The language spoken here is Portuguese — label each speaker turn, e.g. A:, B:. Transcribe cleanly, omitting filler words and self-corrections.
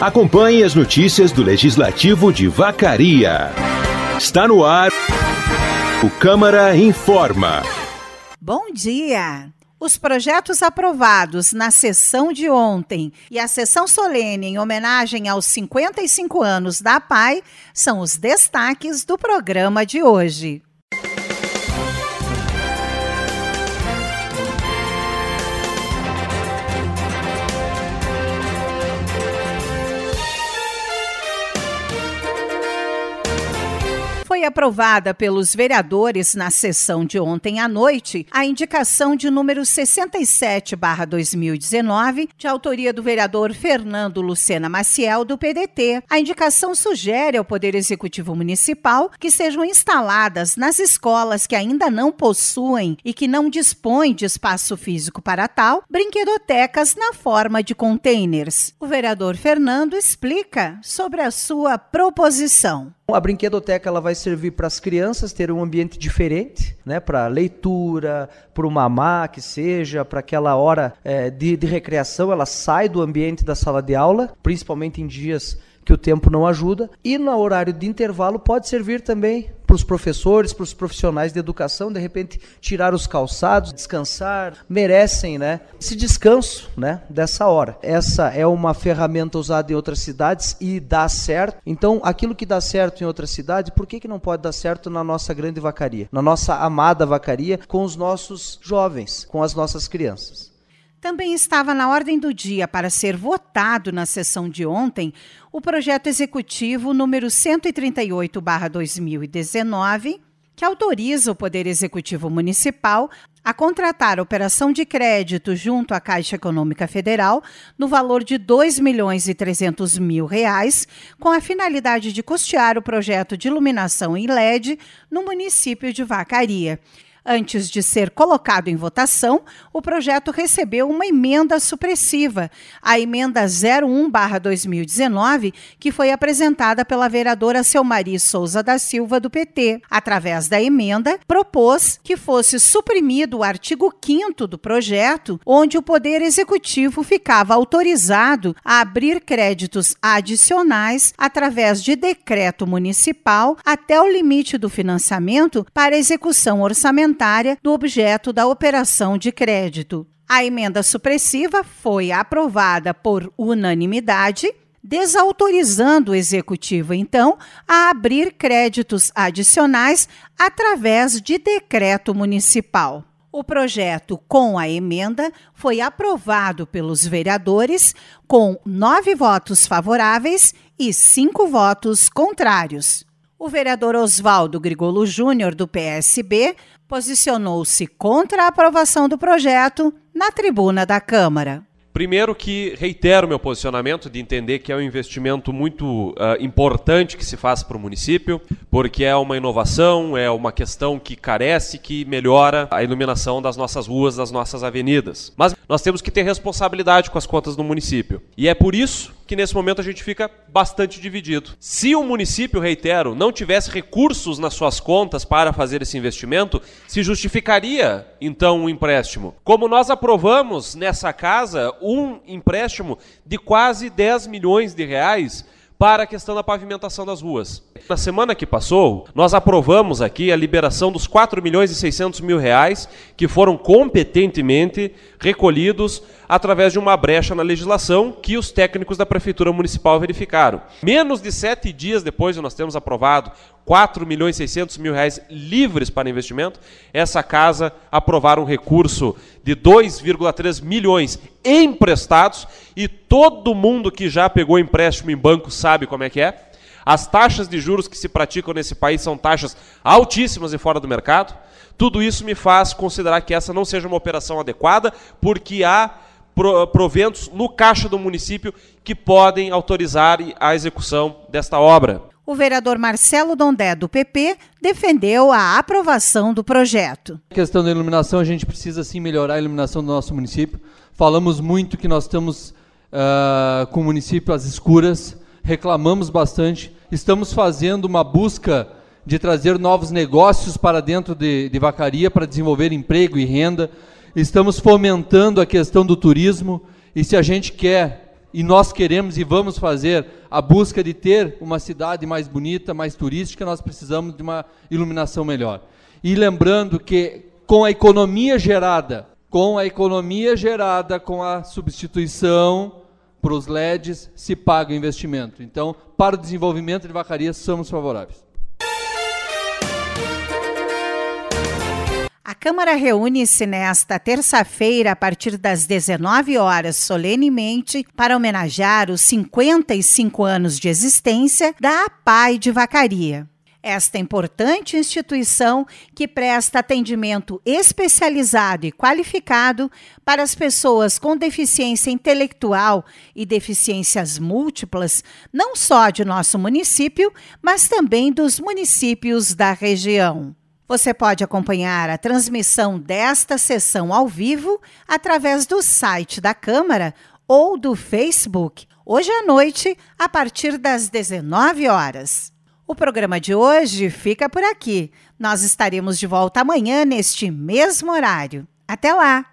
A: Acompanhe as notícias do Legislativo de Vacaria. Está no ar o Câmara Informa.
B: Bom dia! Os projetos aprovados na sessão de ontem e a sessão solene em homenagem aos 55 anos da APAE são os destaques do programa de hoje. Foi aprovada pelos vereadores na sessão de ontem à noite a indicação de número 67/2019, de autoria do vereador Fernando Lucena Maciel, do PDT. A indicação sugere ao Poder Executivo Municipal que sejam instaladas nas escolas que ainda não possuem e que não dispõem de espaço físico para tal, brinquedotecas na forma de containers. O vereador Fernando explica sobre a sua proposição.
C: A brinquedoteca ela vai servir para as crianças terem um ambiente diferente, né, para leitura, para o mamá, que seja, para aquela hora de recreação, ela sai do ambiente da sala de aula, principalmente em dias que o tempo não ajuda, e no horário de intervalo pode servir também para os professores, para os profissionais de educação, de repente tirar os calçados, descansar, merecem, né, esse descanso, né, dessa hora. Essa é uma ferramenta usada em outras cidades e dá certo. Então, aquilo que dá certo em outras cidades, por que não pode dar certo na nossa grande Vacaria, na nossa amada Vacaria, com os nossos jovens, com as nossas crianças?
B: Também estava na ordem do dia para ser votado na sessão de ontem o projeto executivo número 138/2019, que autoriza o Poder Executivo Municipal a contratar a operação de crédito junto à Caixa Econômica Federal no valor de R$ 2.300.000, com a finalidade de custear o projeto de iluminação em LED no município de Vacaria. Antes de ser colocado em votação, o projeto recebeu uma emenda supressiva, a emenda 01/2019, que foi apresentada pela vereadora Selmari Souza da Silva, do PT. Através da emenda, propôs que fosse suprimido o artigo 5º do projeto, onde o Poder Executivo ficava autorizado a abrir créditos adicionais através de decreto municipal até o limite do financiamento para execução orçamentária do objeto da operação de crédito. A emenda supressiva foi aprovada por unanimidade, desautorizando o Executivo, então, a abrir créditos adicionais através de decreto municipal. O projeto, com a emenda, foi aprovado pelos vereadores com 9 votos favoráveis e 5 votos contrários. O vereador Oswaldo Grigolo Júnior, do PSB, posicionou-se contra a aprovação do projeto na tribuna da Câmara.
D: Primeiro que reitero meu posicionamento de entender que é um investimento muito importante que se faz para o município, porque é uma inovação, é uma questão que carece, que melhora a iluminação das nossas ruas, das nossas avenidas. Mas nós temos que ter responsabilidade com as contas do município. E é por isso que nesse momento a gente fica bastante dividido. Se o município, reitero, não tivesse recursos nas suas contas para fazer esse investimento, se justificaria então um empréstimo. Como nós aprovamos nessa casa um empréstimo de quase 10 milhões de reais para a questão da pavimentação das ruas. Na semana que passou, nós aprovamos aqui a liberação dos 4.600.000 reais que foram competentemente recolhidos através de uma brecha na legislação que os técnicos da Prefeitura Municipal verificaram. Menos de 7 dias depois de nós termos aprovado 4.600.000 reais livres para investimento, essa casa aprovaram um recurso de 2,3 milhões emprestados, e todo mundo que já pegou empréstimo em banco sabe como é que é. As taxas de juros que se praticam nesse país são taxas altíssimas e fora do mercado. Tudo isso me faz considerar que essa não seja uma operação adequada, porque há proventos no caixa do município que podem autorizar a execução desta obra.
B: O vereador Marcelo Dondé, do PP, defendeu a aprovação do projeto.
E: A questão da iluminação, a gente precisa sim melhorar a iluminação do nosso município. Falamos muito que nós estamos com o município às escuras, reclamamos bastante, estamos fazendo uma busca de trazer novos negócios para dentro de Vacaria, para desenvolver emprego e renda, estamos fomentando a questão do turismo, e se a gente quer e nós queremos e vamos fazer a busca de ter uma cidade mais bonita, mais turística, nós precisamos de uma iluminação melhor. E lembrando que com a economia gerada, com a substituição para os LEDs, se paga o investimento. Então, para o desenvolvimento de Vacaria, somos favoráveis.
B: A Câmara reúne-se nesta terça-feira, a partir das 19 horas, solenemente, para homenagear os 55 anos de existência da APAI de Vacaria. Esta importante instituição que presta atendimento especializado e qualificado para as pessoas com deficiência intelectual e deficiências múltiplas, não só de nosso município, mas também dos municípios da região. Você pode acompanhar a transmissão desta sessão ao vivo através do site da Câmara ou do Facebook, hoje à noite, a partir das 19 horas. O programa de hoje fica por aqui. Nós estaremos de volta amanhã neste mesmo horário. Até lá!